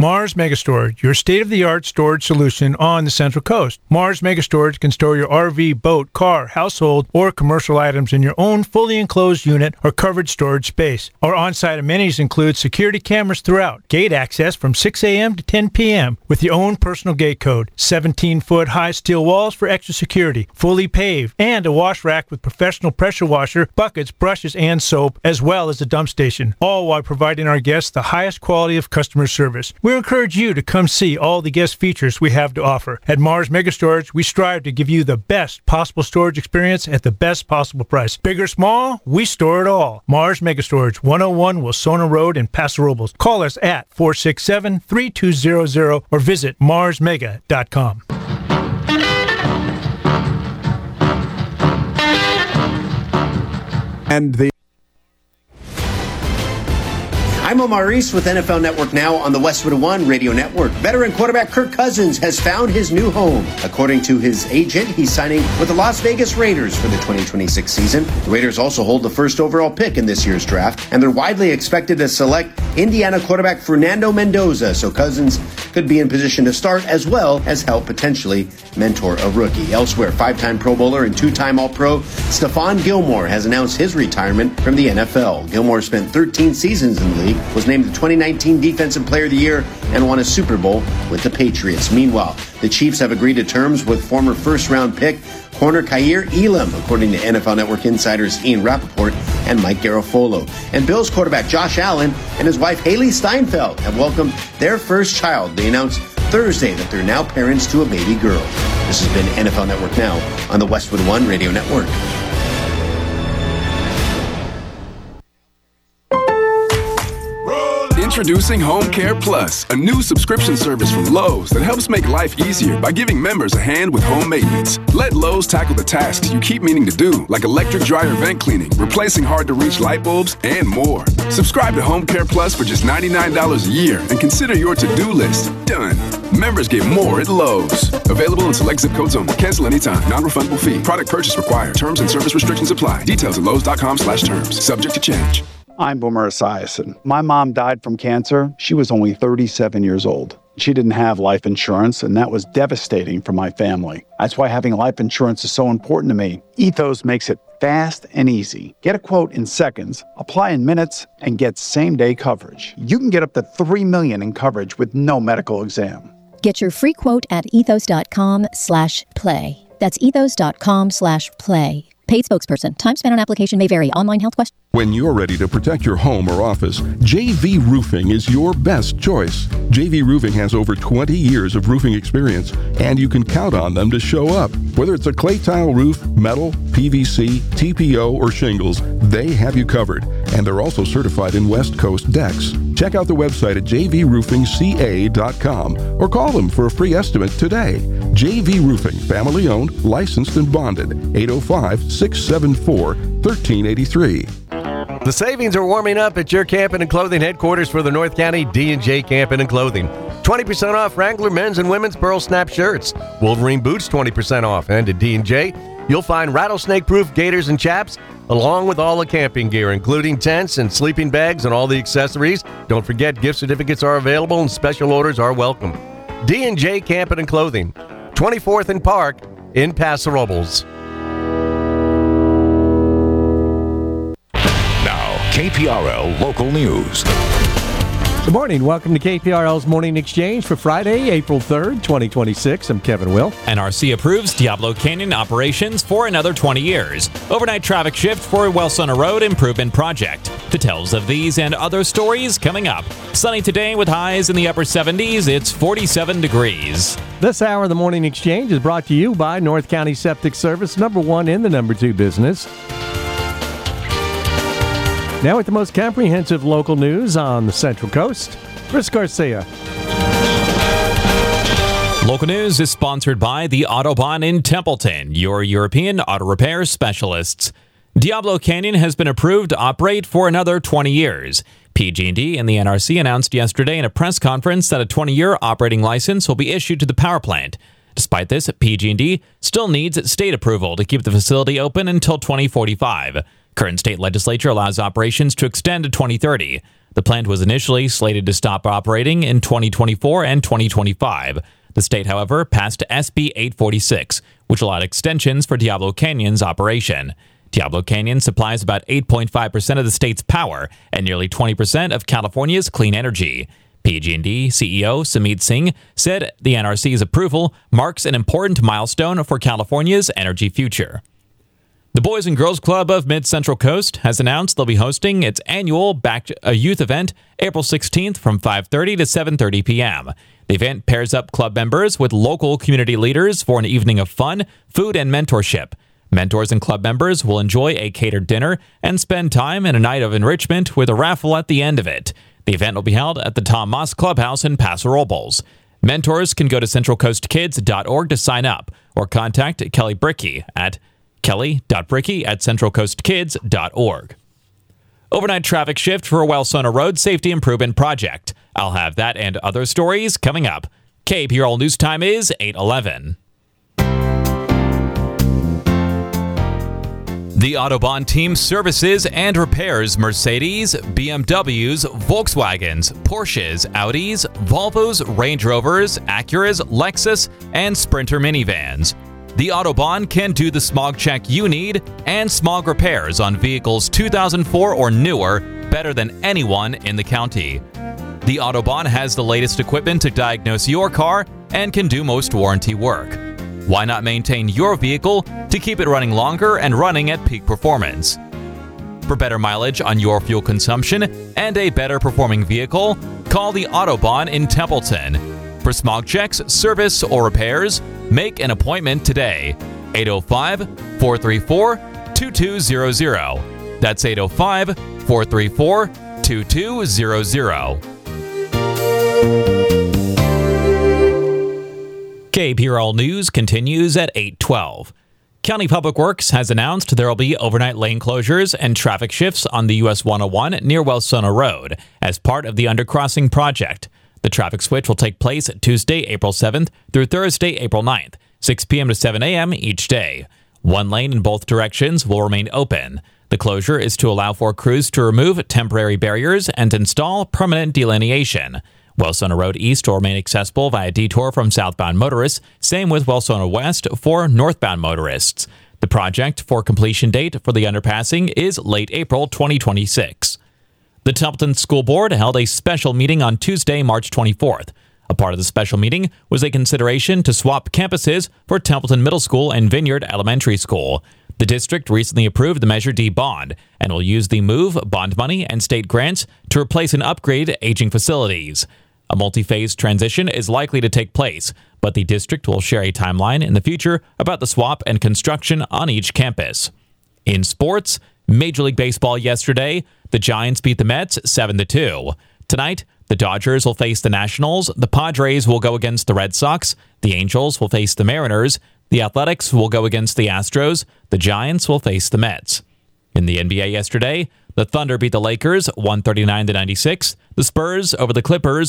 Mars Megastorage, your state-of-the-art storage solution on the Central Coast. Mars Megastorage can store your RV, boat, car, household, or commercial items in your own fully enclosed unit or covered storage space. Our on-site amenities include security cameras throughout, gate access from 6 a.m. to 10 p.m. with your own personal gate code, 17-foot high steel walls for extra security, fully paved, and a wash rack with professional pressure washer, buckets, brushes, and soap, as well as a dump station, all while providing our guests the highest quality of customer service. We encourage you to come see all the guest features we have to offer. At Mars Megastorage, we strive to give you the best possible storage experience at the best possible price. Big or small, we store it all. Mars Megastorage, 101 Wilsona Road in Paso Robles. Call us at 467-3200 or visit marsmega.com. I'm Omar Reese with NFL Network Now on the Westwood One Radio Network. Veteran quarterback Kirk Cousins has found his new home. According to his agent, he's signing with the Las Vegas Raiders for the 2026 season. The Raiders also hold the first overall pick in this year's draft, and they're widely expected to select Indiana quarterback Fernando Mendoza, so Cousins could be in position to start as well as help potentially mentor a rookie. Elsewhere, 5-time Pro Bowler and 2-time All-Pro Stephon Gilmore has announced his retirement from the NFL. Gilmore spent 13 seasons in the league, was named the 2019 Defensive Player of the Year, and won a Super Bowl with the Patriots. Meanwhile, the Chiefs have agreed to terms with former first-round pick corner Kaiir Elam, according to NFL Network insiders Ian Rappaport and Mike Garafolo. And Bills quarterback Josh Allen and his wife Haley Steinfeld have welcomed their first child. They announced Thursday that they're now parents to a baby girl. This has been NFL Network Now on the Westwood One Radio Network. Introducing Home Care Plus, a new subscription service from Lowe's that helps make life easier by giving members a hand with home maintenance. Let Lowe's tackle the tasks you keep meaning to do, like electric dryer vent cleaning, replacing hard-to-reach light bulbs, and more. Subscribe to Home Care Plus for just $99 a year and consider your to-do list done. Members get more at Lowe's. Available in select zip codes only. Cancel anytime. Non-refundable fee. Product purchase required. Terms and service restrictions apply. Details at lowes.com/terms. Subject to change. I'm Boomer Esiason. My mom died from cancer. She was only 37 years old. She didn't have life insurance, and that was devastating for my family. That's why having life insurance is so important to me. Ethos makes it fast and easy. Get a quote in seconds, apply in minutes, and get same-day coverage. You can get up to $3 million in coverage with no medical exam. Get your free quote at ethos.com/play. That's ethos.com/play. Paid spokesperson. Time spent on application may vary. Online health question. When you're ready to protect your home or office, JV Roofing is your best choice. JV Roofing has over 20 years of roofing experience, and you can count on them to show up. Whether it's a clay tile roof, metal, PVC, TPO, or shingles, they have you covered. And they're also certified in West Coast decks. Check out the website at jvroofingca.com or call them for a free estimate today. JV Roofing, family owned, licensed, and bonded. 805-674-1383. The savings are warming up at your Camping and Clothing headquarters for the North County D&J Camping and Clothing. 20% off Wrangler men's and women's Pearl Snap shirts. Wolverine boots 20% off. And at D&J, you'll find rattlesnake-proof gaiters and chaps, along with all the camping gear, including tents and sleeping bags and all the accessories. Don't forget, gift certificates are available and special orders are welcome. D&J Camping and Clothing, 24th and Park in Paso Robles. Now, KPRL Local News. Good morning. Welcome to KPRL's Morning Exchange for Friday, April 3rd, 2026. I'm Kevin Will. NRC approves Diablo Canyon operations for another 20 years. Overnight traffic shift for Wellsona Road Improvement Project. Details of these and other stories coming up. Sunny today with highs in the upper 70s. It's 47 degrees. This hour of the Morning Exchange is brought to you by North County Septic Service, number one in the number two business. Now with the most comprehensive local news on the Central Coast, Chris Garcia. Local news is sponsored by the Autobahn in Templeton, your European auto repair specialists. Diablo Canyon has been approved to operate for another 20 years. PG&E and the NRC announced yesterday in a press conference that a 20-year operating license will be issued to the power plant. Despite this, PG&E still needs state approval to keep the facility open until 2045. Current state legislature allows operations to extend to 2030. The plant was initially slated to stop operating in 2024 and 2025. The state, however, passed SB 846, which allowed extensions for Diablo Canyon's operation. Diablo Canyon supplies about 8.5% of the state's power and nearly 20% of California's clean energy. PG&E CEO Sumeet Singh said the NRC's approval marks an important milestone for California's energy future. The Boys and Girls Club of Mid-Central Coast has announced they'll be hosting its annual Back to a Youth event April 16th from 5:30 to 7:30 p.m. The event pairs up club members with local community leaders for an evening of fun, food, and mentorship. Mentors and club members will enjoy a catered dinner and spend time in a night of enrichment with a raffle at the end of it. The event will be held at the Tom Moss Clubhouse in Paso Robles. Mentors can go to centralcoastkids.org to sign up or contact Kelly Brickey at kelly.brickey@centralcoastkids.org. Overnight traffic shift for a Wellsona Road safety improvement project. I'll have that and other stories coming up. KPRL News Time is 8:11. The Autobahn team services and repairs Mercedes, BMWs, Volkswagens, Porsches, Audis, Volvos, Range Rovers, Acuras, Lexus, and Sprinter minivans. The Autobahn can do the smog check you need and smog repairs on vehicles 2004 or newer better than anyone in the county. The Autobahn has the latest equipment to diagnose your car and can do most warranty work. Why not maintain your vehicle to keep it running longer and running at peak performance? For better mileage on your fuel consumption and a better performing vehicle, call the Autobahn in Templeton. For smog checks, service, or repairs, make an appointment today. 805-434-2200. That's 805-434-2200. KPRL News continues at 8:12. County Public Works has announced there will be overnight lane closures and traffic shifts on the US 101 near Wellsona Road as part of the undercrossing project. The traffic switch will take place Tuesday, April 7th through Thursday, April 9th, 6 p.m. to 7 a.m. each day. One lane in both directions will remain open. The closure is to allow for crews to remove temporary barriers and install permanent delineation. Wellsona Road East will remain accessible via detour from southbound motorists, same with Wellsona West for northbound motorists. The project for completion date for the underpassing is late April 2026. The Templeton School Board held a special meeting on Tuesday, March 24th. A part of the special meeting was a consideration to swap campuses for Templeton Middle School and Vineyard Elementary School. The district recently approved the Measure D bond and will use the MOVE bond money and state grants to replace and upgrade aging facilities. A multi-phase transition is likely to take place, but the district will share a timeline in the future about the swap and construction on each campus. In sports, Major League Baseball yesterday, the Giants beat the Mets 7-2. Tonight, the Dodgers will face the Nationals, the Padres will go against the Red Sox, the Angels will face the Mariners, the Athletics will go against the Astros, the Giants will face the Mets. In the NBA yesterday, the Thunder beat the Lakers 139-96, the Spurs over the Clippers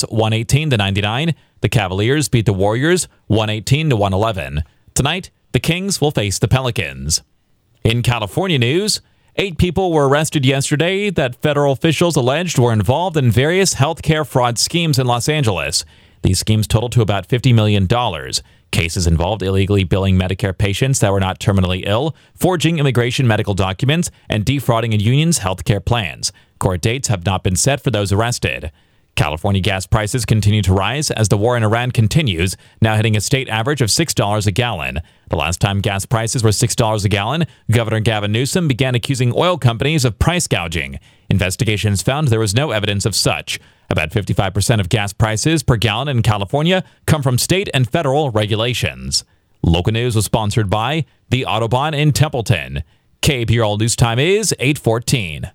118-99, the Cavaliers beat the Warriors 118-111. Tonight, the Kings will face the Pelicans. In California news, 8 people were arrested yesterday that federal officials alleged were involved in various healthcare fraud schemes in Los Angeles. These schemes totaled to about $50 million. Cases involved illegally billing Medicare patients that were not terminally ill, forging immigration medical documents, and defrauding a union's healthcare plans. Court dates have not been set for those arrested. California gas prices continue to rise as the war in Iran continues, now hitting a state average of $6 a gallon. The last time gas prices were $6 a gallon, Governor Gavin Newsom began accusing oil companies of price gouging. Investigations found there was no evidence of such. About 55% of gas prices per gallon in California come from state and federal regulations. Local news was sponsored by the Autobahn in Templeton. KPRL News Time is 8:14.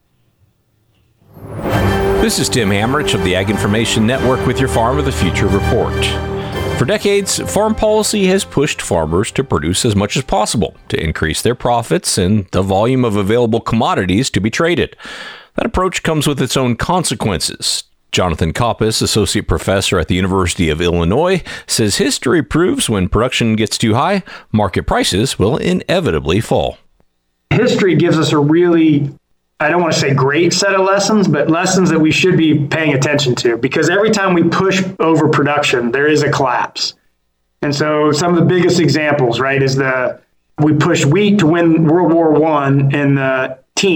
This is Tim Hamrich of the Ag Information Network with your Farm of the Future report. For decades, farm policy has pushed farmers to produce as much as possible to increase their profits and the volume of available commodities to be traded. That approach comes with its own consequences. Jonathan Koppas, associate professor at the University of Illinois, says history proves when production gets too high, market prices will inevitably fall. History gives us a really I don't want to say great set of lessons, but lessons that we should be paying attention to, because every time we push overproduction, there is a collapse. And so some of the biggest examples, right, is we pushed wheat to win World War I in the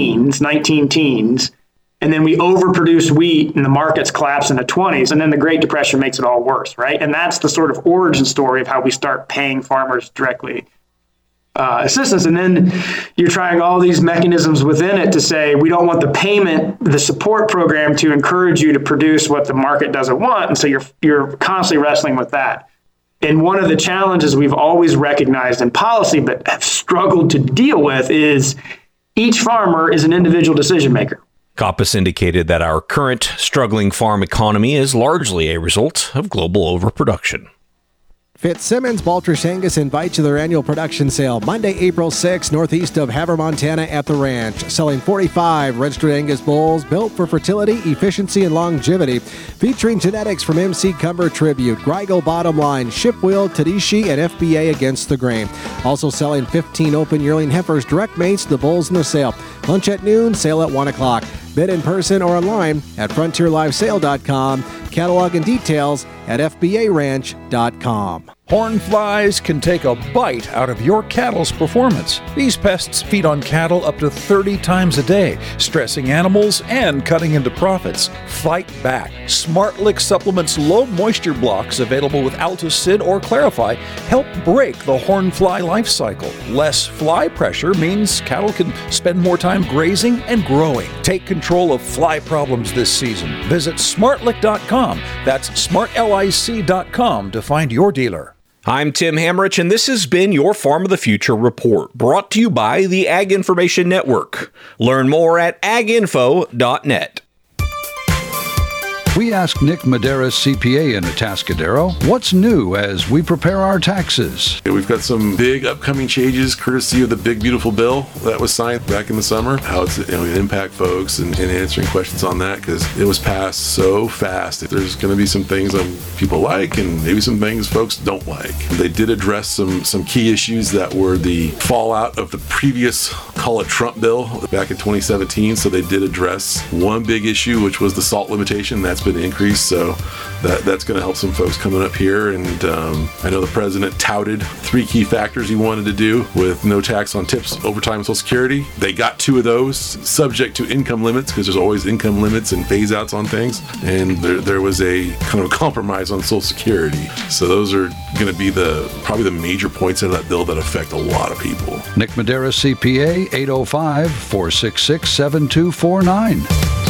19 teens, and then we overproduced wheat and the markets collapsed in the 20s, and then the Great Depression makes it all worse, right? And that's the sort of origin story of how we start paying farmers directly assistance. And then you're trying all these mechanisms within it to say, we don't want the payment, the support program to encourage you to produce what the market doesn't want. And so you're constantly wrestling with that. And one of the challenges we've always recognized in policy, but have struggled to deal with, is each farmer is an individual decision maker. Coppice indicated that our current struggling farm economy is largely a result of global overproduction. Fitzsimmons Baltrish Angus invites you to their annual production sale Monday, April 6th, northeast of Havre, Montana at the ranch. Selling 45 registered Angus bulls built for fertility, efficiency, and longevity. Featuring genetics from MC Cumber Tribute, Greigel Bottom Line, Shipwheel, Tedeschi, and FBA Against the Grain. Also selling 15 open yearling heifers direct mates to the bulls in the sale. Lunch at noon, sale at 1 o'clock. Bid in person or online at frontierlivesale.com. Catalog and details at fbaranch.com. Horn flies can take a bite out of your cattle's performance. These pests feed on cattle up to 30 times a day, stressing animals and cutting into profits. Fight back. SmartLick Supplements low moisture blocks available with Altosid or Clarify help break the horn fly life cycle. Less fly pressure means cattle can spend more time grazing and growing. Take control of fly problems this season. Visit smartlick.com. That's smartlic.com to find your dealer. I'm Tim Hamrich, and this has been your Farm of the Future report, brought to you by the Ag Information Network. Learn more at aginfo.net. We asked Nick Medeiros, CPA in Atascadero, what's new as we prepare our taxes. We've got some big upcoming changes courtesy of the big beautiful bill that was signed back in the summer, how it's going to impact folks and answering questions on that, because it was passed so fast. There's going to be some things people like and maybe some things folks don't like. They did address some key issues that were the fallout of the previous, call it Trump bill back in 2017. So they did address one big issue, which was the SALT limitation. That's been increased, so that's going to help some folks coming up here. And I know the president touted 3 key factors he wanted to do with no tax on tips, overtime, and Social Security. They got 2 of those, subject to income limits, because there's always income limits and phase outs on things. And there was a kind of a compromise on Social Security. So those are going to be probably the major points of that bill that affect a lot of people. Nick Medeiros, CPA, 805-466-7249.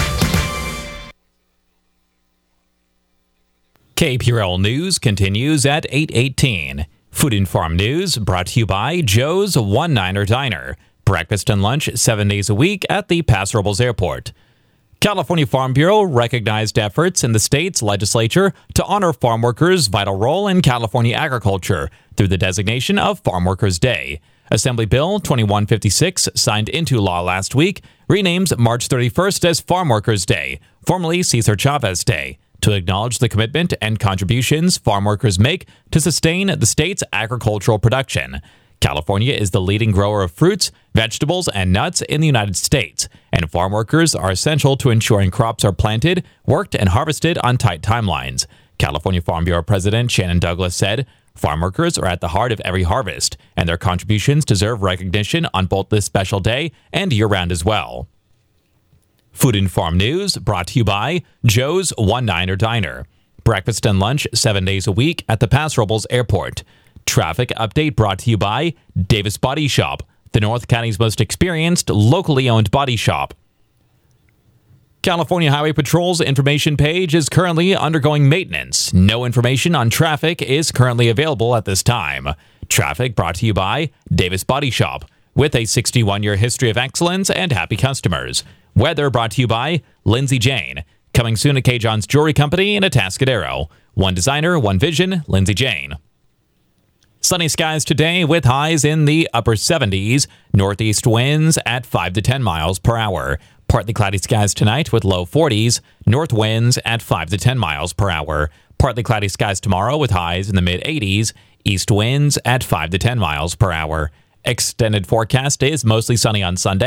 KPRL News continues at 8:18. Food and Farm News brought to you by Joe's One Niner Diner. Breakfast and lunch 7 days a week at the Paso Robles Airport. California Farm Bureau recognized efforts in the state's legislature to honor farm workers' vital role in California agriculture through the designation of Farm Workers' Day. Assembly Bill 2156, signed into law last week, renames March 31st as Farm Workers' Day, formerly Cesar Chavez Day, to acknowledge the commitment and contributions farm workers make to sustain the state's agricultural production. California is the leading grower of fruits, vegetables, and nuts in the United States, and farm workers are essential to ensuring crops are planted, worked, and harvested on tight timelines. California Farm Bureau President Shannon Douglas said, "Farm workers are at the heart of every harvest, and their contributions deserve recognition on both this special day and year-round as well." Food and Farm News brought to you by Joe's One Niner Diner. Breakfast and lunch 7 days a week at the Paso Robles Airport. Traffic update brought to you by Davis Body Shop, the North County's most experienced, locally owned body shop. California Highway Patrol's information page is currently undergoing maintenance. No information on traffic is currently available at this time. Traffic brought to you by Davis Body Shop, with a 61-year history of excellence and happy customers. Weather brought to you by Lindsay Jane. Coming soon at K. John's Jewelry Company in Atascadero. One designer, one vision, Lindsay Jane. Sunny skies today with highs in the upper 70s. Northeast winds at 5 to 10 miles per hour. Partly cloudy skies tonight with low 40s. North winds at 5 to 10 miles per hour. Partly cloudy skies tomorrow with highs in the mid-80s. East winds at 5 to 10 miles per hour. Extended forecast is mostly sunny on Sunday.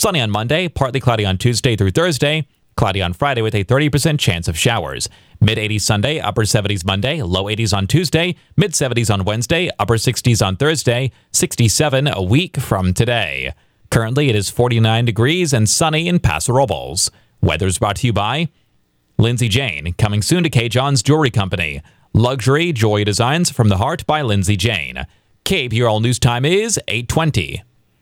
Sunny on Monday, partly cloudy on Tuesday through Thursday, cloudy on Friday with a 30% chance of showers. Mid-80s Sunday, upper 70s Monday, low 80s on Tuesday, mid-70s on Wednesday, upper 60s on Thursday, 67 a week from today. Currently, it is 49 degrees and sunny in Paso Robles. Weather's brought to you by Lindsay Jane, coming soon to K. John's Jewelry Company. Luxury Joy Designs from the Heart by Lindsay Jane. KPRL News Time is 8:20.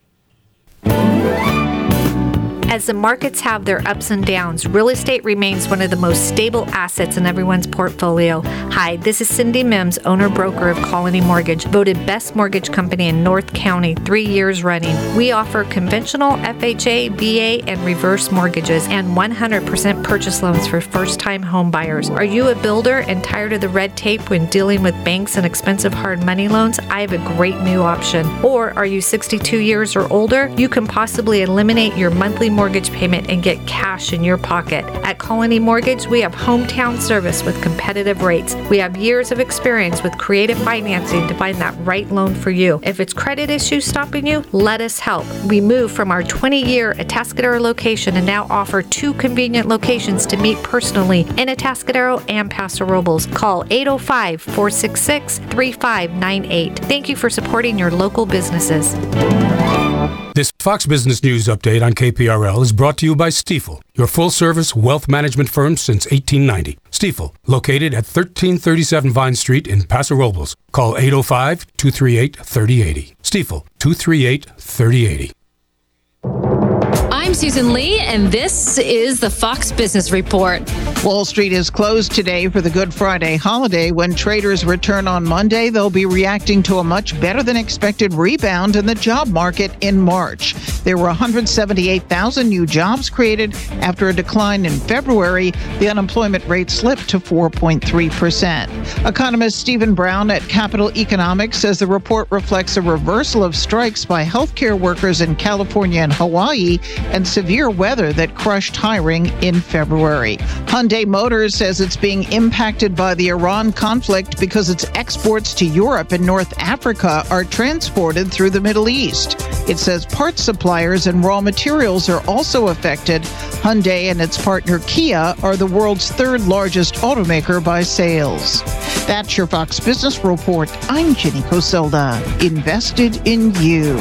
As the markets have their ups and downs, real estate remains one of the most stable assets in everyone's portfolio. Hi, this is Cindy Mims, owner-broker of Colony Mortgage, voted best mortgage company in North County 3 years running. We offer conventional FHA, VA, and reverse mortgages and 100% purchase loans for first-time home buyers. Are you a builder and tired of the red tape when dealing with banks and expensive hard money loans? I have a great new option. Or are you 62 years or older? You can possibly eliminate your monthly mortgage payment and get cash in your pocket. At Colony Mortgage, we have hometown service with competitive rates. We have years of experience with creative financing to find that right loan for you. If it's credit issues stopping you, let us help. We moved from our 20-year Atascadero location and now offer 2 convenient locations to meet personally in Atascadero and Paso Robles. Call 805-466-3598. Thank you for supporting your local businesses. This Fox Business News update on KPRL is brought to you by Stifel, your full-service wealth management firm since 1890. Stifel, located at 1337 Vine Street in Paso Robles. Call 805-238-3080. Stifel, 238-3080. I'm Susan Lee, and this is the Fox Business Report. Wall Street is closed today for the Good Friday holiday. When traders return on Monday, they'll be reacting to a much better than expected rebound in the job market in March. There were 178,000 new jobs created after a decline in February. The unemployment rate slipped to 4.3%. Economist Stephen Brown at Capital Economics says the report reflects a reversal of strikes by healthcare workers in California and Hawaii and severe weather that crushed hiring in February. Hyundai Motors says it's being impacted by the Iran conflict because its exports to Europe and North Africa are transported through the Middle East. It says parts suppliers and raw materials are also affected. Hyundai and its partner Kia are the world's third largest automaker by sales. That's your Fox Business Report. I'm Jenny Coselda. Invested in you.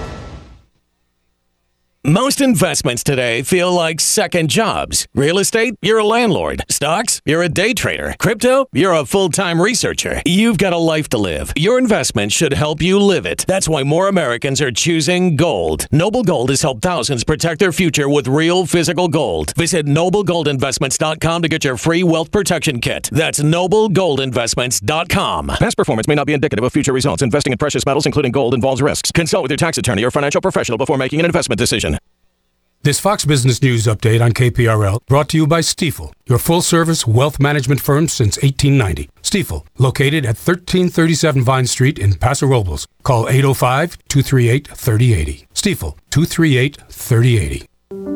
Most investments today feel like second jobs. Real estate, you're a landlord. Stocks, you're a day trader. Crypto, you're a full-time researcher. You've got a life to live. Your investment should help you live it. That's why more Americans are choosing gold. Noble Gold has helped thousands protect their future with real physical gold. Visit NobleGoldInvestments.com to get your free wealth protection kit. That's NobleGoldInvestments.com. Past performance may not be indicative of future results. Investing in precious metals, including gold, involves risks. Consult with your tax attorney or financial professional before making an investment decision. This Fox Business News update on KPRL brought to you by Stifel, your full-service wealth management firm since 1890. Stifel, located at 1337 Vine Street in Paso Robles. Call 805-238-3080. Stifel, 238-3080.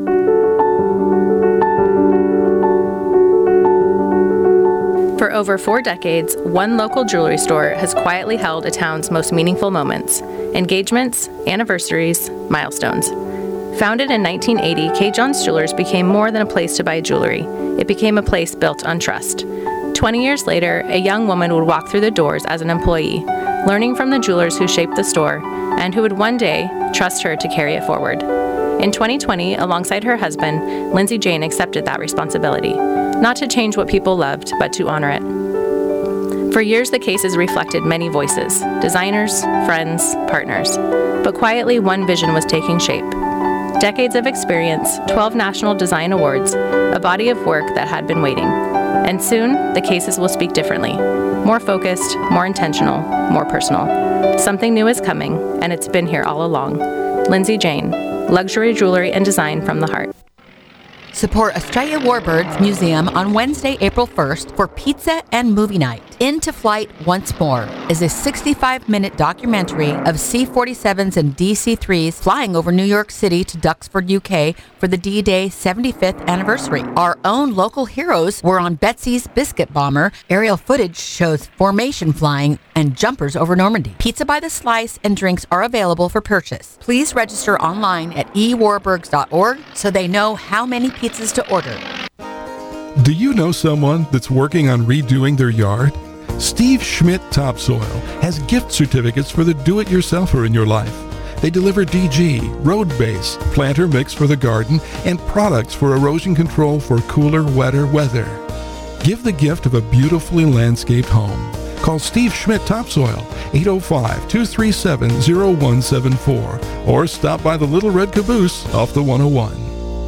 For over 4 decades, one local jewelry store has quietly held a town's most meaningful moments, engagements, anniversaries, milestones. Founded in 1980, K. John's Jewelers became more than a place to buy jewelry. It became a place built on trust. 20 years later, a young woman would walk through the doors as an employee, learning from the jewelers who shaped the store and who would one day trust her to carry it forward. In 2020, alongside her husband, Lindsay Jane accepted that responsibility, not to change what people loved, but to honor it. For years, the cases reflected many voices, designers, friends, partners. But quietly, one vision was taking shape. Decades of experience, 12 National Design Awards, a body of work that had been waiting. And soon, the cases will speak differently. More focused, more intentional, more personal. Something new is coming, and it's been here all along. Lindsay Jane, luxury jewelry and design from the heart. Support Australia Warbirds Museum on Wednesday, April 1st for pizza and movie night. Into Flight Once More is a 65-minute documentary of C-47s and DC-3s flying over New York City to Duxford, UK for the D-Day 75th anniversary. Our own local heroes were on Betsy's biscuit bomber. Aerial footage shows formation flying and jumpers over Normandy. Pizza by the slice and drinks are available for purchase. Please register online at ewarburgs.org so they know how many pizzas to order. Do you know someone that's working on redoing their yard? Steve Schmidt Topsoil has gift certificates for the do-it-yourselfer in your life. They deliver DG, road base, planter mix for the garden, and products for erosion control for cooler, wetter weather. Give the gift of a beautifully landscaped home. Call Steve Schmidt Topsoil, 805-237-0174, or stop by the Little Red Caboose off the 101.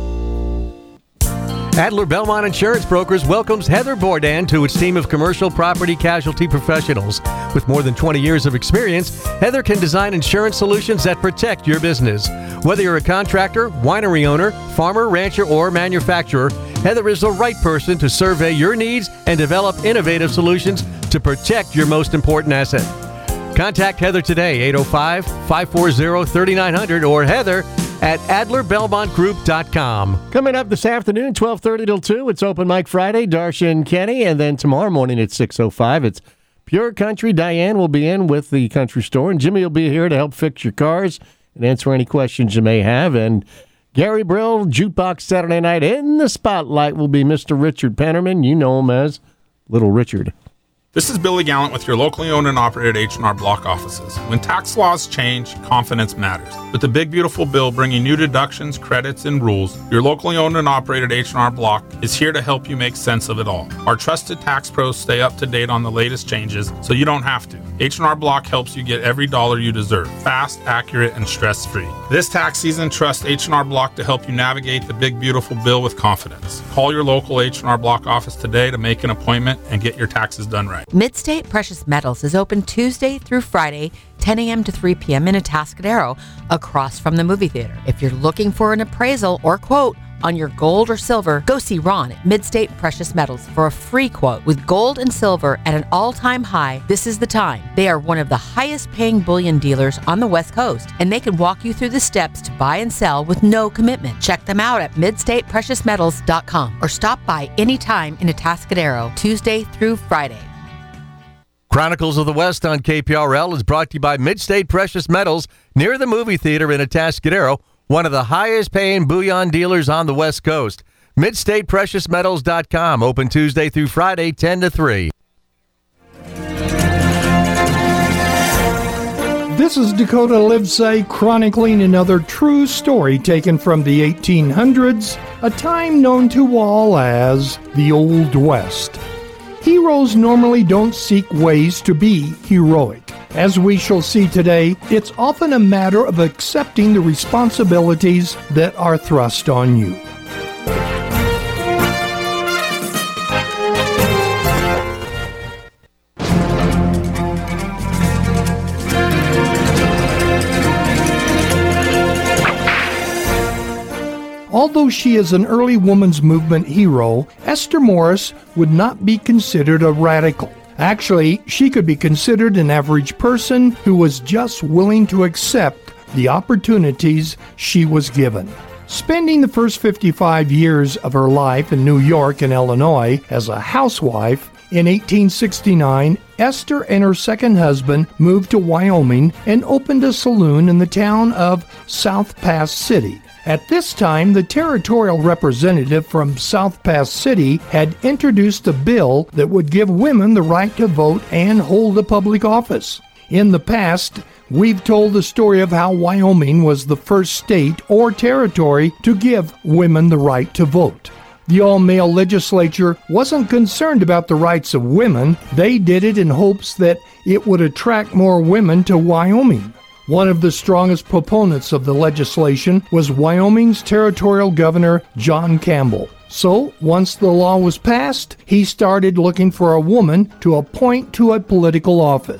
Adler Belmont Insurance Brokers welcomes Heather Bourdain to its team of commercial property casualty professionals. With more than 20 years of experience, Heather can design insurance solutions that protect your business. Whether you're a contractor, winery owner, farmer, rancher, or manufacturer, Heather is the right person to survey your needs and develop innovative solutions to protect your most important asset. Contact Heather today, 805-540-3900, or Heather at AdlerBelmontGroup.com. Coming up this afternoon, 12:30 till 2, it's Open Mic Friday, Darcia and Kenny, and then tomorrow morning at 6:05, it's Pure Country. Diane will be in with the country store, and Jimmy will be here to help fix your cars and answer any questions you may have. And Gary Brill, Jukebox Saturday Night in the Spotlight will be Mr. Richard Pennerman. You know him as Little Richard. This is Billy Gallant with your locally owned and operated H&R Block offices. When tax laws change, confidence matters. With the big beautiful bill bringing new deductions, credits, and rules, your locally owned and operated H&R Block is here to help you make sense of it all. Our trusted tax pros stay up to date on the latest changes, so you don't have to. H&R Block helps you get every dollar you deserve, fast, accurate, and stress-free. This tax season, trust H&R Block to help you navigate the big beautiful bill with confidence. Call your local H&R Block office today to make an appointment and get your taxes done right. Midstate Precious Metals is open Tuesday through Friday, 10 a.m. to 3 p.m. in Atascadero, across from the movie theater. If you're looking for an appraisal or quote on your gold or silver, go see Ron at Midstate Precious Metals for a free quote. With gold and silver at an all-time high, this is the time. They are one of the highest-paying bullion dealers on the West Coast, and they can walk you through the steps to buy and sell with no commitment. Check them out at MidstatePreciousMetals.com or stop by anytime in Atascadero, Tuesday through Friday. Chronicles of the West on KPRL is brought to you by Midstate Precious Metals near the movie theater in Atascadero, one of the highest-paying bullion dealers on the West Coast. MidstatePreciousMetals.com, open Tuesday through Friday, 10 to 3. This is Dakota Livesay chronicling another true story taken from the 1800s, a time known to all as the Old West. Heroes normally don't seek ways to be heroic. As we shall see today, it's often a matter of accepting the responsibilities that are thrust on you. Although she is an early women's movement hero, Esther Morris would not be considered a radical. Actually, she could be considered an average person who was just willing to accept the opportunities she was given. Spending the first 55 years of her life in New York and Illinois as a housewife, in 1869, Esther and her second husband moved to Wyoming and opened a saloon in the town of South Pass City. At this time, the territorial representative from South Pass City had introduced a bill that would give women the right to vote and hold a public office. In the past, we've told the story of how Wyoming was the first state or territory to give women the right to vote. The all-male legislature wasn't concerned about the rights of women. They did it in hopes that it would attract more women to Wyoming. One of the strongest proponents of the legislation was Wyoming's territorial governor, John Campbell. So, once the law was passed, he started looking for a woman to appoint to a political office.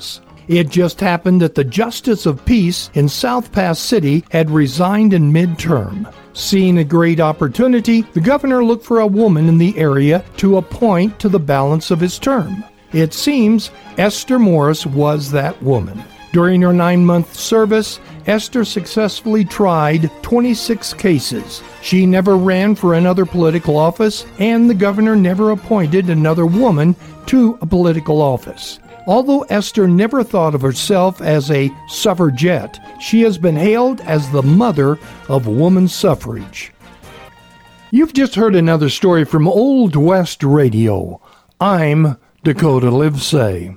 It just happened that the Justice of Peace in South Pass City had resigned in midterm. Seeing a great opportunity, the governor looked for a woman in the area to appoint to the balance of his term. It seems Esther Morris was that woman. During her 9-month service, Esther successfully tried 26 cases. She never ran for another political office, and the governor never appointed another woman to a political office. Although Esther never thought of herself as a suffragette, she has been hailed as the mother of women's suffrage. You've just heard another story from Old West Radio. I'm Dakota Livesay.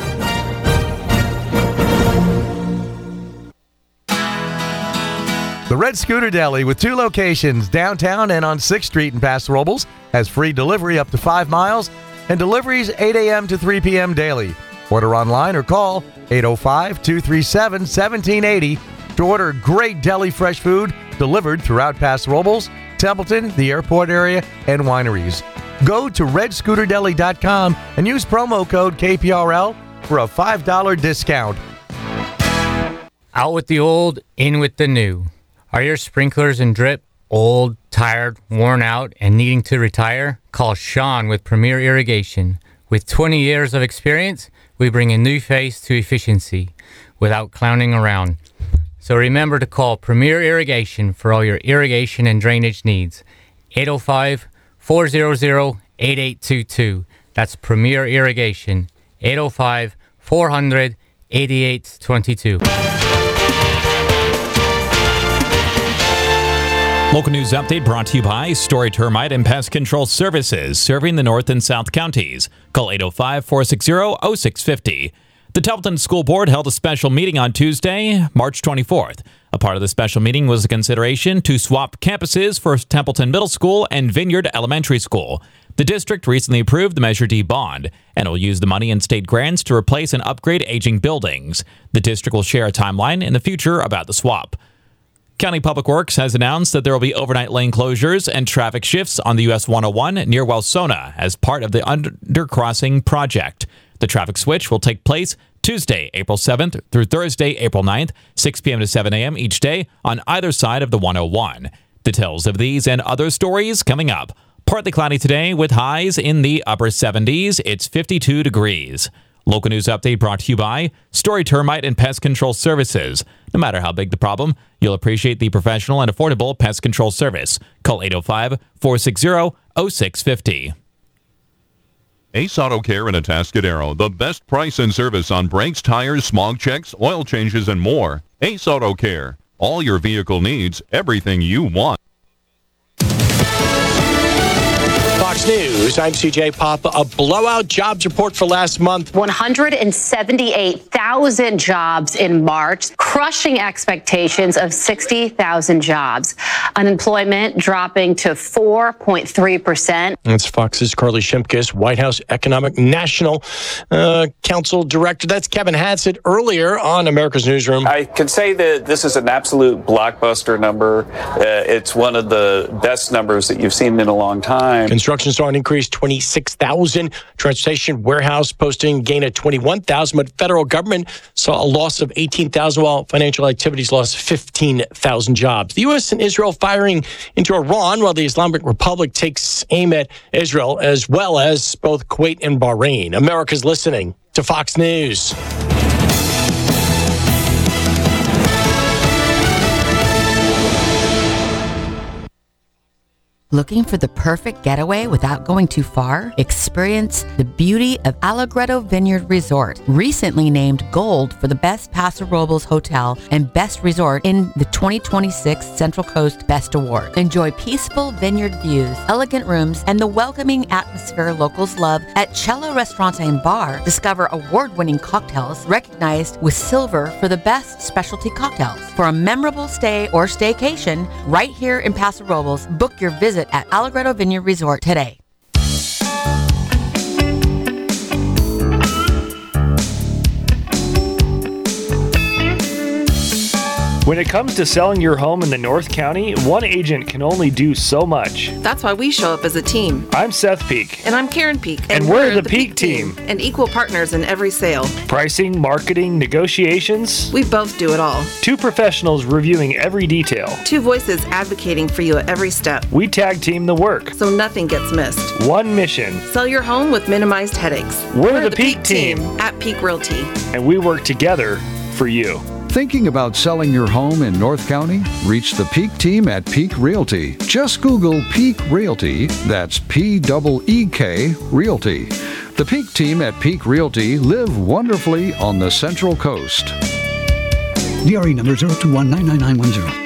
The Red Scooter Deli, with 2 locations, downtown and on 6th Street in Paso Robles, has free delivery up to 5 miles and deliveries 8 a.m. to 3 p.m. daily. Order online or call 805-237-1780 to order great deli fresh food delivered throughout Paso Robles, Templeton, the airport area, and wineries. Go to redscooterdeli.com and use promo code KPRL for a $5 discount. Out with the old, in with the new. Are your sprinklers and drip old, tired, worn out, and needing to retire? Call Sean with Premier Irrigation. With 20 years of experience, we bring a new face to efficiency without clowning around. So remember to call Premier Irrigation for all your irrigation and drainage needs. 805-400-8822. That's Premier Irrigation. 805-400-8822. Local news update brought to you by Story Termite and Pest Control Services, serving the North and South counties. Call 805-460-0650. The Templeton School Board held a special meeting on Tuesday, March 24th. A part of the special meeting was a consideration to swap campuses for Templeton Middle School and Vineyard Elementary School. The district recently approved the Measure D bond and will use the money in state grants to replace and upgrade aging buildings. The district will share a timeline in the future about the swap. County Public Works has announced that there will be overnight lane closures and traffic shifts on the US 101 near Welsona as part of the undercrossing project. The traffic switch will take place Tuesday, April 7th through Thursday, April 9th, 6 p.m. to 7 a.m. each day on either side of the 101. Details of these and other stories coming up. Partly cloudy today with highs in the upper 70s. It's 52 degrees. Local news update brought to you by Story Termite and Pest Control Services. No matter how big the problem, you'll appreciate the professional and affordable pest control service. Call 805-460-0650. Ace Auto Care in Atascadero, the best price and service on brakes, tires, smog checks, oil changes, and more. Ace Auto Care, all your vehicle needs, everything you want. Fox News, I'm CJ Pop. A blowout jobs report for last month. 178,000 jobs in March, crushing expectations of 60,000 jobs. Unemployment dropping to 4.3%. That's Fox's Carly Shimkus, White House Economic National Council Director. That's Kevin Hassett earlier on America's Newsroom. I can say that this is an absolute blockbuster number. It's one of the best numbers that you've seen in a long time. Construction saw an increase 26,000. Transportation warehouse posting gain of 21,000, but federal government saw a loss of 18,000, while financial activities lost 15,000 jobs. The U.S. and Israel firing into Iran, while the Islamic Republic takes aim at Israel, as well as both Kuwait and Bahrain. America's listening to Fox News. Looking for the perfect getaway without going too far? Experience the beauty of Allegretto Vineyard Resort, recently named Gold for the best Paso Robles hotel and best resort in the 2026 Central Coast Best Award. Enjoy peaceful vineyard views, elegant rooms, and the welcoming atmosphere locals love at Cello Restaurant and Bar. Discover award-winning cocktails recognized with silver for the best specialty cocktails. For a memorable stay or staycation right here in Paso Robles, book your visit at Allegretto Vineyard Resort today. When it comes to selling your home in the North County, one agent can only do so much. That's why we show up as a team. I'm Seth Peak. And I'm Karen Peak. And we're the Peak team. And equal partners in every sale. Pricing, marketing, negotiations. We both do it all. Two professionals reviewing every detail. Two voices advocating for you at every step. We tag team the work, so nothing gets missed. One mission. Sell your home with minimized headaches. We're the Peak team. At Peak Realty. And we work together for you. Thinking about selling your home in North County? Reach the Peak team at Peak Realty. Just Google Peak Realty. That's P-E-E-K Realty. The Peak team at Peak Realty live wonderfully on the Central Coast. DRE number 021-99910.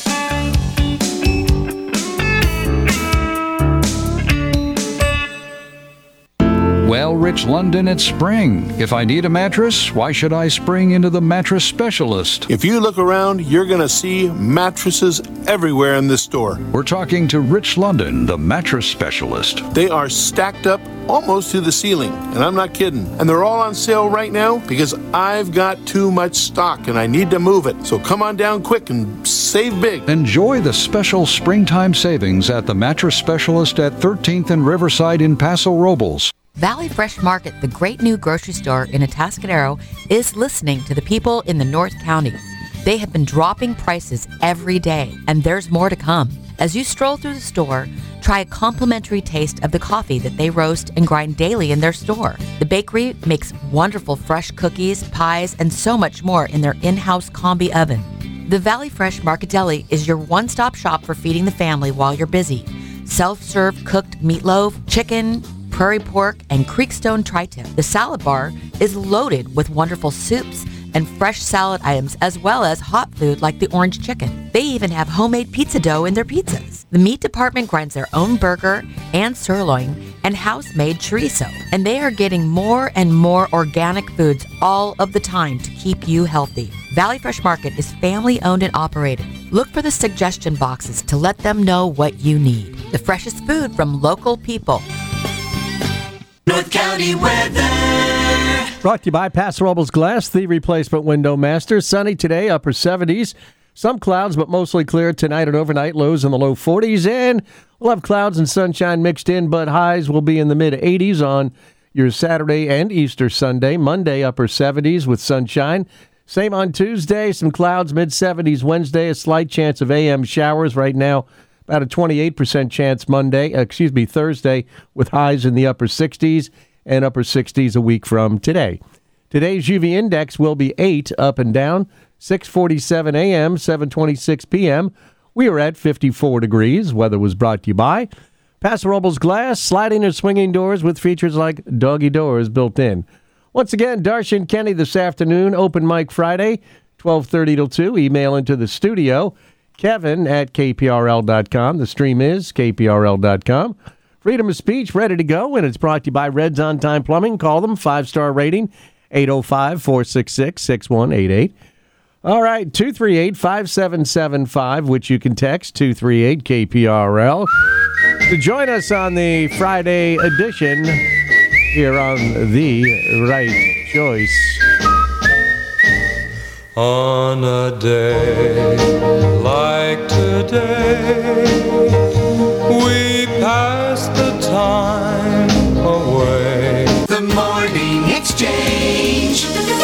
Well, Rich London, it's spring. If I need a mattress, why should I spring into the Mattress Specialist? If you look around, you're going to see mattresses everywhere in this store. We're talking to Rich London, the Mattress Specialist. They are stacked up almost to the ceiling, and I'm not kidding. And they're all on sale right now because I've got too much stock and I need to move it. So come on down quick and save big. Enjoy the special springtime savings at the Mattress Specialist at 13th and Riverside in Paso Robles. Valley Fresh Market, the great new grocery store in Atascadero, is listening to the people in the North County. They have been dropping prices every day, and there's more to come. As you stroll through the store, try a complimentary taste of the coffee that they roast and grind daily in their store. The bakery makes wonderful fresh cookies, pies, and so much more in their in-house combi oven. The Valley Fresh Market Deli is your one-stop shop for feeding the family while you're busy. Self-serve cooked meatloaf, chicken, prairie pork, and creekstone tri-tip. The salad bar is loaded with wonderful soups and fresh salad items, as well as hot food like the orange chicken. They even have homemade pizza dough in their pizzas. The meat department grinds their own burger and sirloin and house-made chorizo. And they are getting more and more organic foods all of the time to keep you healthy. Valley Fresh Market is family-owned and operated. Look for the suggestion boxes to let them know what you need. The freshest food from local people. North County weather. Brought to you by Paso Robles Glass, the replacement window master. Sunny today, upper 70s. Some clouds, but mostly clear tonight and overnight. Lows in the low 40s. And we'll have clouds and sunshine mixed in, but highs will be in the mid-80s on your Saturday and Easter Sunday. Monday, upper 70s with sunshine. Same on Tuesday, some clouds, mid-70s. Wednesday, a slight chance of AM showers. Right now, about a 28% chance Thursday, with highs in the upper 60s and upper 60s a week from today. Today's UV index will be 8 up and down, 6:47 a.m., 7:26 p.m. We are at 54 degrees. Weather was brought to you by Paso Robles Glass, sliding and swinging doors with features like doggy doors built in. Once again, Darshan Kenny this afternoon, Open Mic Friday, 12:30 till 2. Email into the studio. Kevin at KPRL.com. The stream is KPRL.com. Freedom of speech ready to go, and it's brought to you by Reds On Time Plumbing. Call them, 5-star rating, 805-466-6188. All right, 238-5775, which you can text 238-KPRL. To join us on the Friday edition here on The Right Choice. On a day like today, we pass the time away. The Morning Exchange,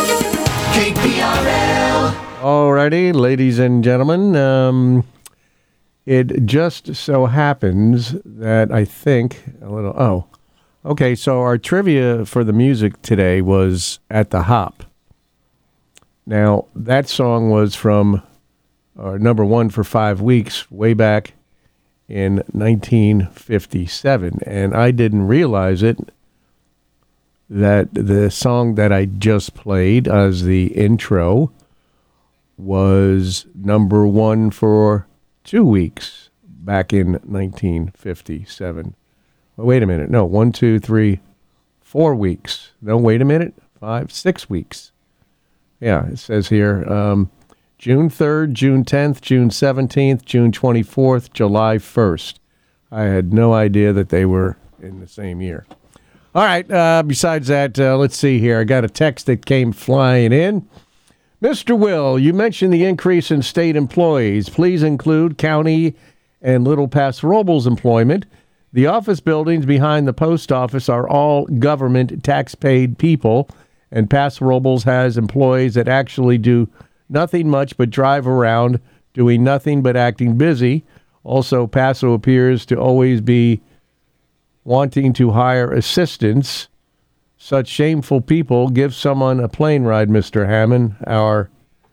KPRL. Alrighty, ladies and gentlemen, it just so happens that I think okay, so our trivia for the music today was At the Hop. Now, that song was from number one for 5 weeks way back in 1957, and I didn't realize it that the song that I just played as the intro was number one for 2 weeks back in 1957. Well, wait a minute. No, 1, 2, 3, 4 weeks. No, wait a minute. 5, 6 weeks. Yeah, it says here June 3rd, June 10th, June 17th, June 24th, July 1st. I had no idea that they were in the same year. All right, besides that, let's see here. I got a text that came flying in. Mr. Will, you mentioned the increase in state employees. Please include county and Little Paso Robles employment. The office buildings behind the post office are all government tax-paid people, and Paso Robles has employees that actually do nothing much but drive around, doing nothing but acting busy. Also, Paso appears to always be wanting to hire assistants. Such shameful people. Give someone a plane ride, Mr. Hammond, our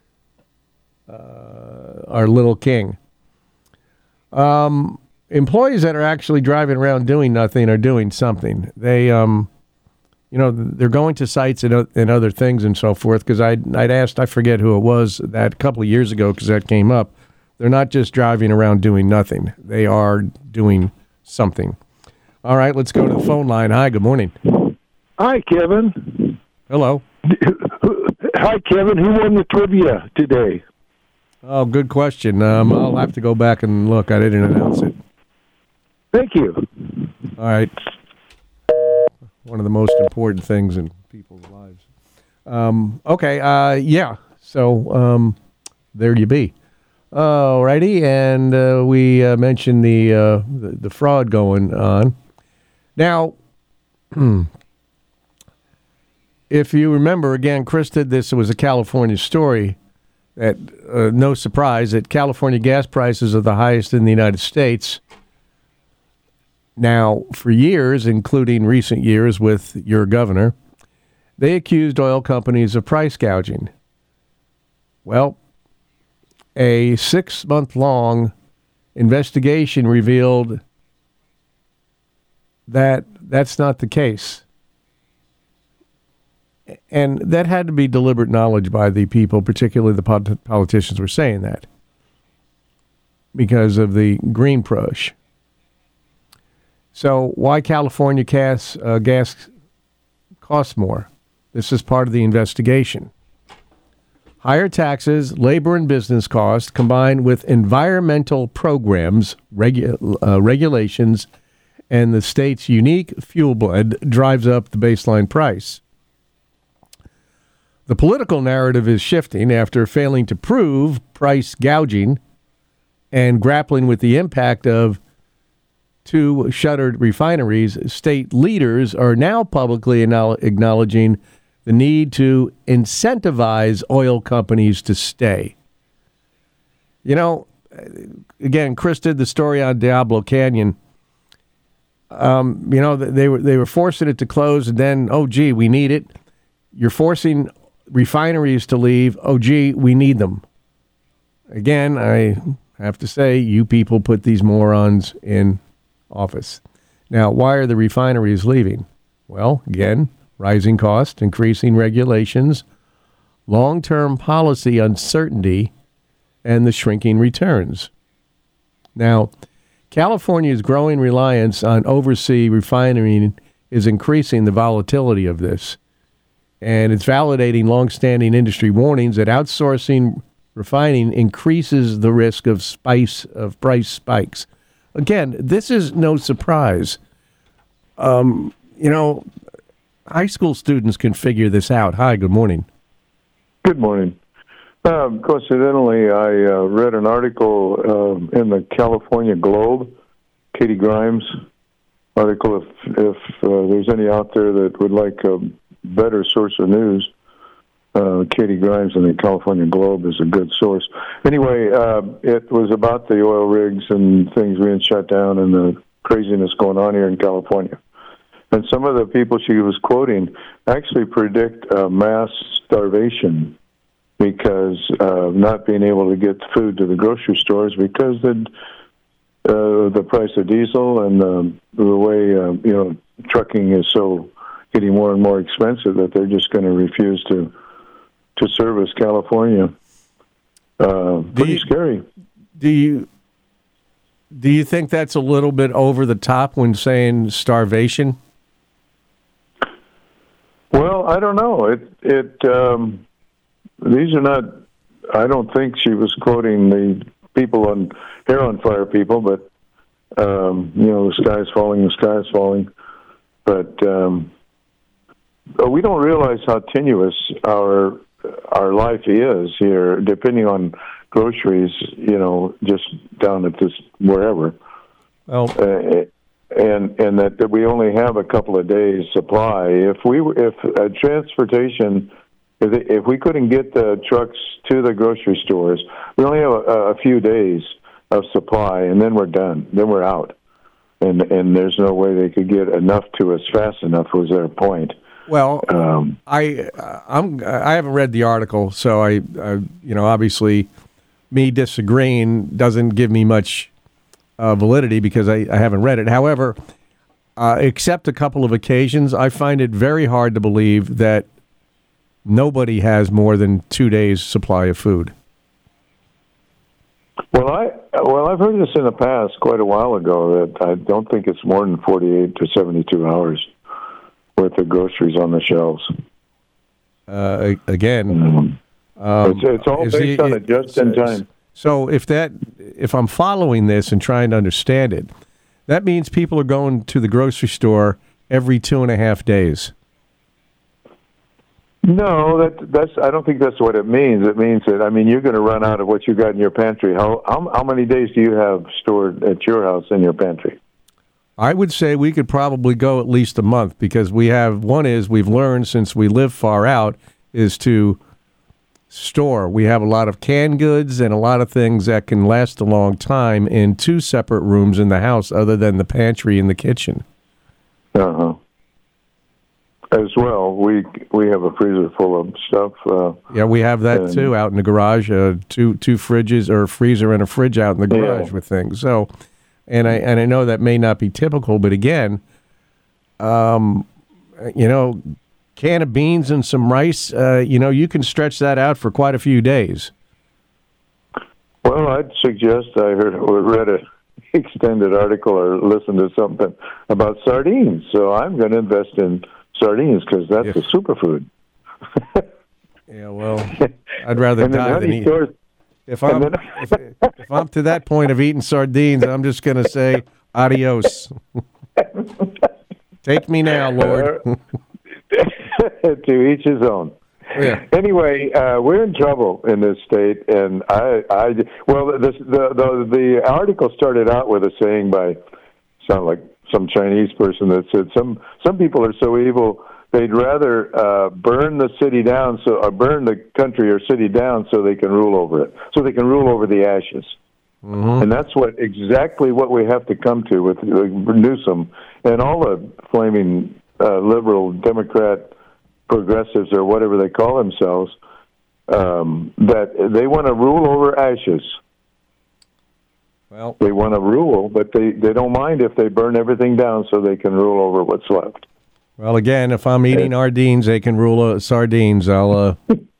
little king. Employees that are actually driving around doing nothing are doing something. They, they're going to sites and other things and so forth. Because I'd asked, I forget who it was, that a couple of years ago, because that came up. They're not just driving around doing nothing. They are doing something. All right, let's go to the phone line. Hi, good morning. Hi, Kevin. Hello. Hi, Kevin. Who won the trivia today? Oh, good question. I'll have to go back and look. I didn't announce it. Thank you. All right. One of the most important things in people's lives. Okay. Yeah. So there you be. All righty. And we mentioned the fraud going on. Now, if you remember, again, Chris did this. It was a California story. That no surprise that California gas prices are the highest in the United States. Now, for years, including recent years with your governor, they accused oil companies of price gouging. Well, a 6-month-long investigation revealed that that's not the case. And that had to be deliberate knowledge by the people, particularly the politicians were saying that because of the green push. So why California gas costs more? This is part of the investigation. Higher taxes, labor and business costs, combined with environmental programs, regulations, and the state's unique fuel blend drives up the baseline price. The political narrative is shifting after failing to prove price gouging and grappling with the impact of 2 shuttered refineries. State leaders are now publicly acknowledging the need to incentivize oil companies to stay. You know, again, Chris did the story on Diablo Canyon. They were forcing it to close, and then, oh, gee, we need it. You're forcing refineries to leave. Oh, gee, we need them. Again, I have to say, you people put these morons in office. Now, why are the refineries leaving? Well, again, rising costs, increasing regulations, long-term policy uncertainty, and the shrinking returns. Now, California's growing reliance on overseas refining is increasing the volatility of this. And it's validating longstanding industry warnings that outsourcing refining increases the risk of price spikes. Again, this is no surprise. High school students can figure this out. Hi, good morning. Good morning. Coincidentally, I read an article in the California Globe, Katie Grimes' article. If there's any out there that would like a better source of news, Katie Grimes in the California Globe is a good source. Anyway, it was about the oil rigs and things being shut down and the craziness going on here in California. And some of the people she was quoting actually predict mass starvation because of not being able to get food to the grocery stores because the price of diesel and the way trucking is so getting more and more expensive that they're just going to refuse to service California. Pretty scary. Do you think that's a little bit over the top when saying starvation? Well, I don't know. These are not. I don't think she was quoting the people on Hair on Fire people, but the sky's falling. But we don't realize how tenuous our our life is here, depending on groceries, just down at this wherever. Well, and that we only have a couple of days supply. If transportation, if we couldn't get the trucks to the grocery stores, we only have a few days of supply, and then we're done. Then we're out, and there's no way they could get enough to us fast enough. Was their point? Well, I haven't read the article, so I obviously me disagreeing doesn't give me much validity because I haven't read it. However, except a couple of occasions, I find it very hard to believe that nobody has more than 2 days' supply of food. Well, I've heard this in the past quite a while ago that I don't think it's more than 48 to 72 hours worth of groceries on the shelves. Again, it's all based on it just in time. So if I'm following this and trying to understand it, that means people are going to the grocery store every 2.5 days. No, that's. I don't think that's what it means. It means that you're going to run out of what you got in your pantry. How many days do you have stored at your house in your pantry? I would say we could probably go at least a month because we've learned since we live far out is to store. We have a lot of canned goods and a lot of things that can last a long time in 2 separate rooms in the house other than the pantry and the kitchen. Uh-huh. As well, we have a freezer full of stuff. Yeah, we have that too out in the garage. Two fridges or a freezer and a fridge out in the garage with things. So, and I know that may not be typical, but again, can of beans and some rice, you can stretch that out for quite a few days. Well, I'd suggest read an extended article or listened to something about sardines. So I'm going to invest in sardines because that's a superfood. Yeah, well, I'd rather die than eat. If I'm to that point of eating sardines, I'm just going to say adios. Take me now, Lord. To each his own. Yeah. Anyway, we're in trouble in this state, and the article started out with a saying by sound like some Chinese person that said some people are so evil they'd rather burn the city down, burn the country or city down so they can rule over it, so they can rule over the ashes. Mm-hmm. And that's exactly what we have to come to with Newsom and all the flaming liberal Democrat progressives or whatever they call themselves, that they want to rule over ashes. Well, they want to rule, but they don't mind if they burn everything down so they can rule over what's left. Well, again, if I'm eating sardines, they can rule sardines. I'll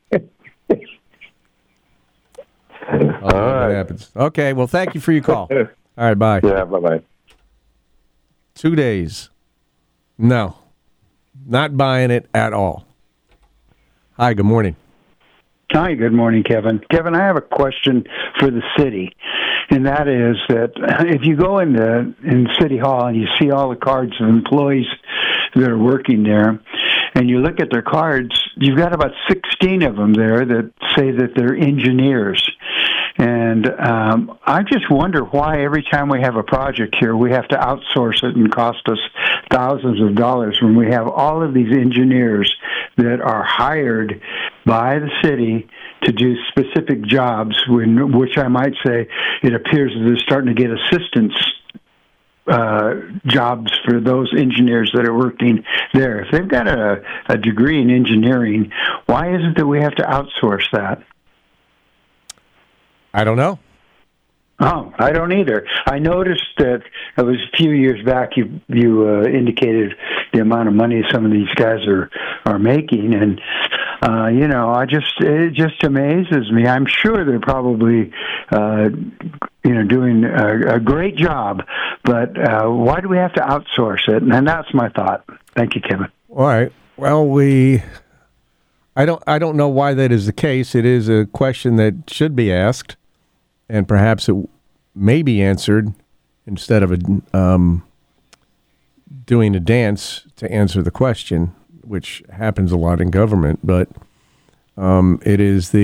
All right. What happens. Okay, well, thank you for your call. All right, bye. Yeah, bye-bye. 2 days. No. Not buying it at all. Hi, good morning. Hi, good morning, Kevin. Kevin, I have a question for the city, and that is that if you go in City Hall and you see all the cards of employees that are working there, and you look at their cards, you've got about 16 of them there that say that they're engineers. And I just wonder why every time we have a project here, we have to outsource it and cost us thousands of dollars when we have all of these engineers that are hired by the city to do specific jobs, which I might say it appears that they're starting to get assistance jobs for those engineers that are working there. If they've got a degree in engineering, why is it that we have to outsource that? I don't know. Oh, I don't either. I noticed that it was a few years back you indicated the amount of money some of these guys are making, and it just amazes me. I'm sure they're probably doing a great job, but why do we have to outsource it? And that's my thought. Thank you, Kevin. All right. Well, I don't know why that is the case. It is a question that should be asked, and perhaps it may be answered instead of doing a dance to answer the question, which happens a lot in government. But It is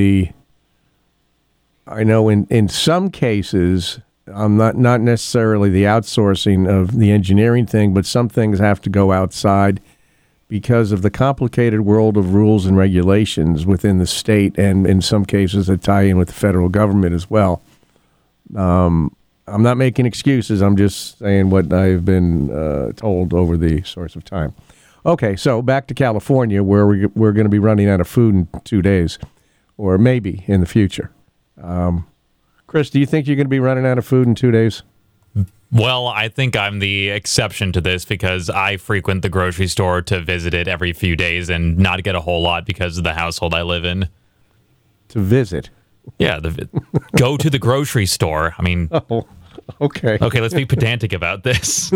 I know in some cases, not necessarily the outsourcing of the engineering thing, but some things have to go outside because of the complicated world of rules and regulations within the state, and in some cases that tie in with the federal government as well. I'm not making excuses. I'm just saying what I've been told over the source of time. Okay, so back to California, where we're going to be running out of food in 2 days, or maybe in the future. Chris, do you think you're going to be running out of food in 2 days? Well, I think I'm the exception to this because I frequent the grocery store to visit it every few days and not get a whole lot because of the household I live in. To visit? Yeah, go to the grocery store. I mean... Oh, okay. Okay, let's be pedantic about this.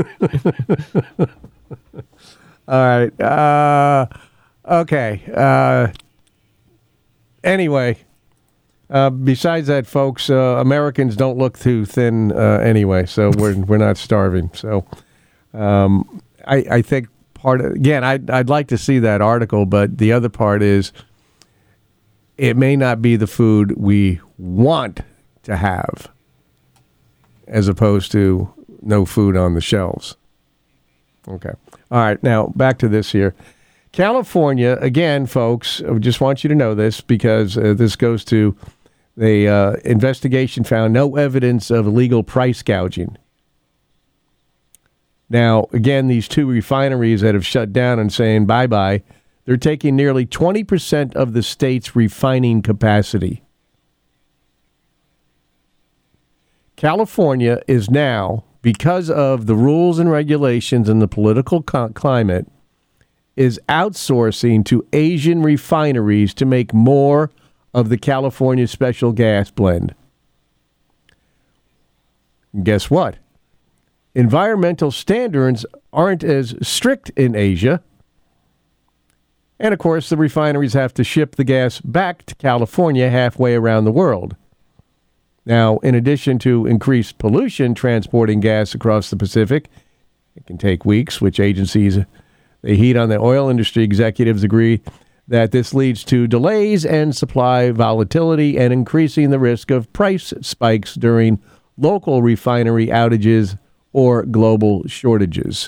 All right. Okay. Anyway... besides that, folks, Americans don't look too thin anyway, so we're not starving. So I think I'd like to see that article, but the other part is it may not be the food we want to have, as opposed to no food on the shelves. Okay. All right. Now back to this here. California, again, folks, I just want you to know this because this goes to the investigation found no evidence of illegal price gouging. Now, again, these two refineries that have shut down and saying bye-bye, they're taking nearly 20% of the state's refining capacity. California is now, because of the rules and regulations and the political climate, is outsourcing to Asian refineries to make more of the California special gas blend. And guess what? Environmental standards aren't as strict in Asia. And of course, the refineries have to ship the gas back to California halfway around the world. Now, in addition to increased pollution transporting gas across the Pacific, it can take weeks, which agencies they heat on the oil industry executives agree that this leads to delays and supply volatility and increasing the risk of price spikes during local refinery outages or global shortages.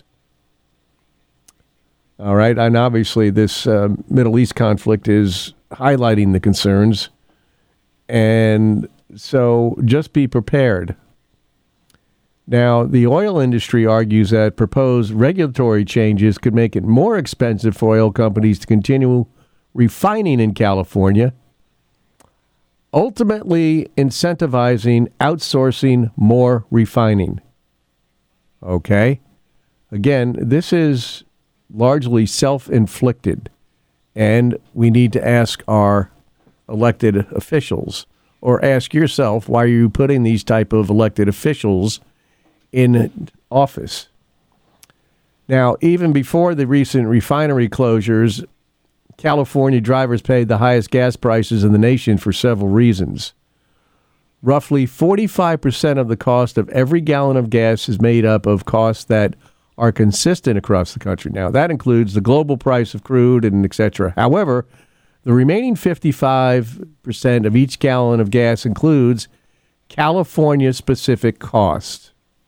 All right, and obviously this Middle East conflict is highlighting the concerns, and so just be prepared. Now, the oil industry argues that proposed regulatory changes could make it more expensive for oil companies to continue refining in California, ultimately incentivizing outsourcing more refining. Okay? Again, this is largely self-inflicted, and we need to ask our elected officials, or ask yourself, why are you putting these type of elected officials in office? Now, even before the recent refinery closures, California drivers paid the highest gas prices in the nation for several reasons. Roughly 45% of the cost of every gallon of gas is made up of costs that are consistent across the country. Now, that includes the global price of crude and et cetera. However, the remaining 55% of each gallon of gas includes California-specific costs.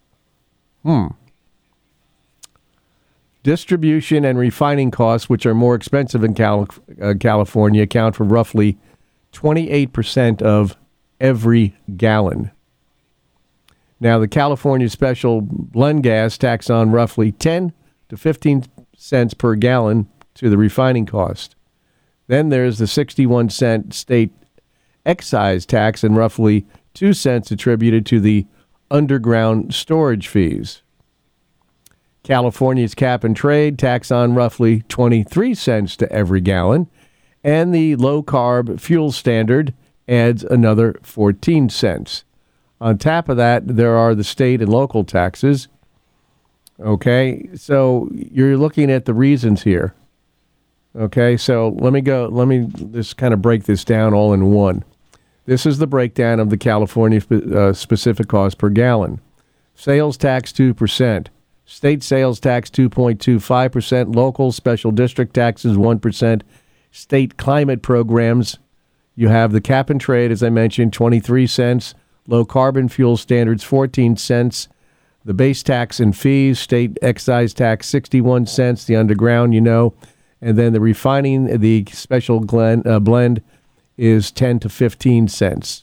Distribution and refining costs, which are more expensive in California, account for roughly 28% of every gallon. Now, the California Special Blend Gas tax on roughly 10 to 15 cents per gallon to the refining cost. Then there's the 61 cent state excise tax and roughly 2 cents attributed to the underground storage fees. California's cap and trade tax on roughly 23 cents to every gallon, and the low-carb fuel standard adds another 14 cents. On top of that, there are the state and local taxes. Okay, so you're looking at the reasons here. Okay, so let me just kind of break this down all in one. This is the breakdown of the California specific cost per gallon. Sales tax 2%. State sales tax 2.25%, local special district taxes 1%, state climate programs You have the cap and trade, as I mentioned, 23 cents. Low carbon fuel standards, 14 cents. The base tax and fees, state excise tax, 61 cents. The underground, and then the refining, the special blend is 10 to 15 cents.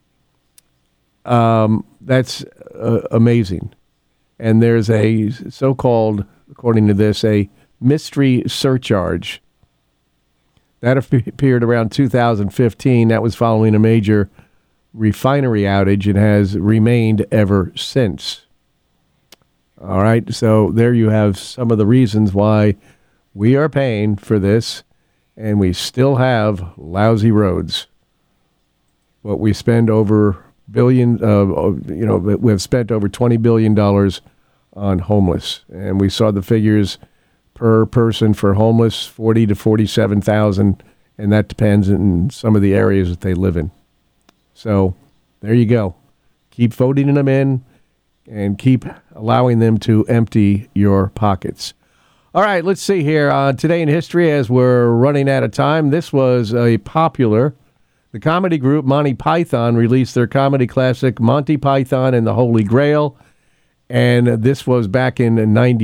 That's amazing. And there's a so-called, according to this, a mystery surcharge. That appeared around 2015. That was following a major refinery outage and has remained ever since. All right, so there you have some of the reasons why we are paying for this, and we still have lousy roads. What we spend over we've spent over $20 billion on homeless, and we saw the figures per person for homeless, 40 to 47,000, and that depends in some of the areas that they live in. So there you go. Keep voting them in and keep allowing them to empty your pockets. All right, let's see here. Today in history, as we're running out of time, this was the comedy group Monty Python released their comedy classic Monty Python and the Holy Grail. And this was back in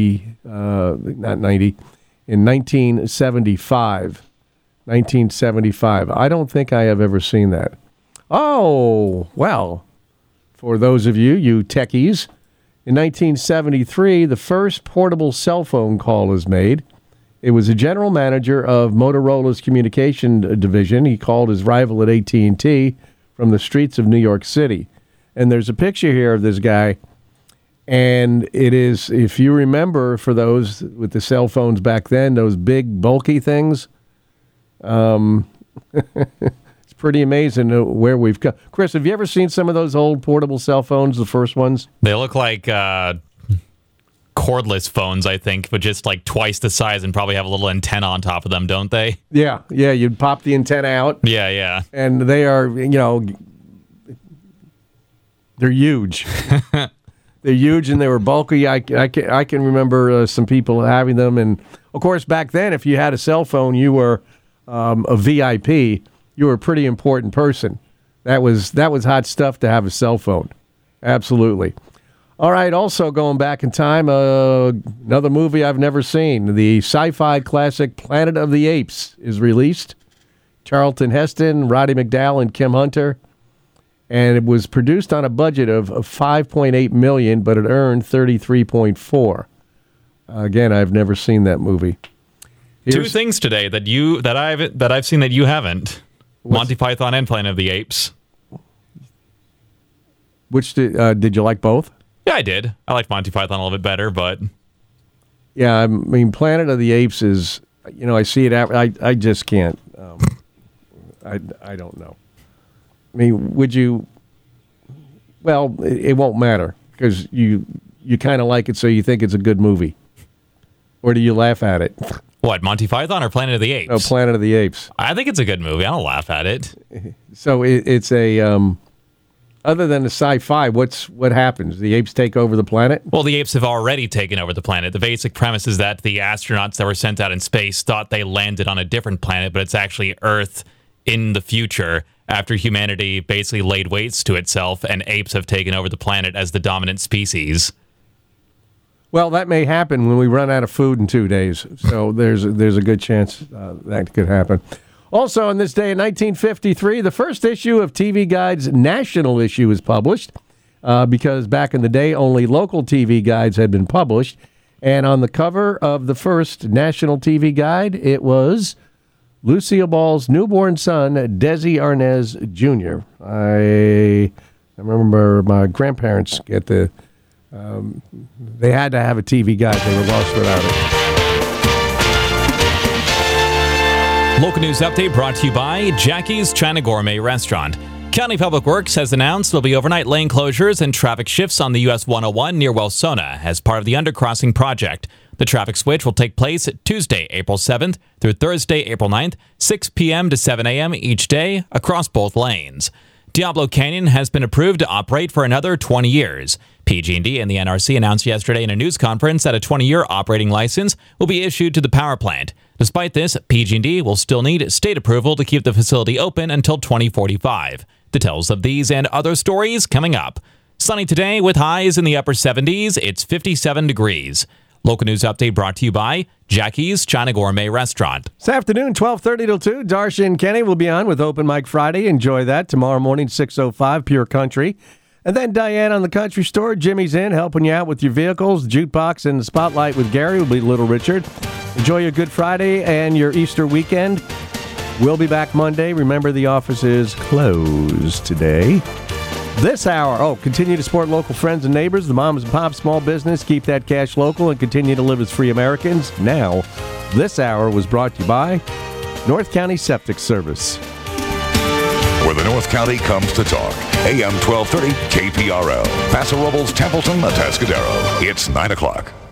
1975. 1975. I don't think I have ever seen that. Oh, well, for those of you techies, in 1973, the first portable cell phone call is made. It was a general manager of Motorola's communication division. He called his rival at AT&T from the streets of New York City. And there's a picture here of this guy. And it is, if you remember, for those with the cell phones back then, those big, bulky things, it's pretty amazing where we've come. Chris, have you ever seen some of those old portable cell phones, the first ones? They look like cordless phones, I think, but just like twice the size and probably have a little antenna on top of them, don't they? Yeah, you'd pop the antenna out. Yeah. And they are, they're huge. They're huge and they were bulky. I can remember some people having them. And, of course, back then, if you had a cell phone, you were a VIP. You were a pretty important person. That was hot stuff to have a cell phone. Absolutely. All right, also going back in time, another movie I've never seen. The sci-fi classic Planet of the Apes is released. Charlton Heston, Roddy McDowall, and Kim Hunter. And it was produced on a budget of $5.8 million, but it earned $33.4. Again, I've never seen that movie. Two things today that I've seen that you haven't. Monty Python and Planet of the Apes. Which did you like both? Yeah, I did. I liked Monty Python a little bit better, but yeah, I mean, Planet of the Apes is, I see it. I just can't. I don't know. I mean, would you? Well, it won't matter because you kind of like it, so you think it's a good movie, or do you laugh at it? What, Monty Python or Planet of the Apes? Oh, Planet of the Apes. I think it's a good movie. I don't laugh at it. So it's a other than the sci-fi, what happens? The apes take over the planet? Well, the apes have already taken over the planet. The basic premise is that the astronauts that were sent out in space thought they landed on a different planet, but it's actually Earth in the future after humanity basically laid waste to itself and apes have taken over the planet as the dominant species. Well, that may happen when we run out of food in 2 days. So there's a good chance that could happen. Also, on this day in 1953, the first issue of TV Guide's national issue is published because back in the day, only local TV guides had been published. And on the cover of the first national TV guide, it was Lucille Ball's newborn son, Desi Arnaz Jr. I remember my grandparents get they had to have a TV guide. They were lost without it. Local news update brought to you by Jackie's China Gourmet Restaurant. County Public Works has announced there'll be overnight lane closures and traffic shifts on the US 101 near Welsona as part of the undercrossing project. The traffic switch will take place Tuesday, April 7th through Thursday, April 9th, 6 p.m. to 7 a.m. each day across both lanes. Diablo Canyon has been approved to operate for another 20 years. PG&E and the NRC announced yesterday in a news conference that a 20-year operating license will be issued to the power plant. Despite this, PG&E will still need state approval to keep the facility open until 2045. Details of these and other stories coming up. Sunny today with highs in the upper 70s. It's 57 degrees. Local news update brought to you by Jackie's China Gourmet Restaurant. This afternoon, 12:30 till 2, Darcia and Kenny will be on with Open Mic Friday. Enjoy that. Tomorrow morning, 6:05, Pure Country. And then Diane on the Country Store. Jimmy's in, helping you out with your vehicles. The Jukebox and the Spotlight with Gary will be Little Richard. Enjoy your Good Friday and your Easter weekend. We'll be back Monday. Remember, the office is closed today. This hour, continue to support local friends and neighbors, the moms and pops, small business, keep that cash local, and continue to live as free Americans. Now, this hour was brought to you by North County Septic Service. Where the North County comes to talk. AM 1230 KPRL. Paso Robles, Templeton, Atascadero. It's 9 o'clock.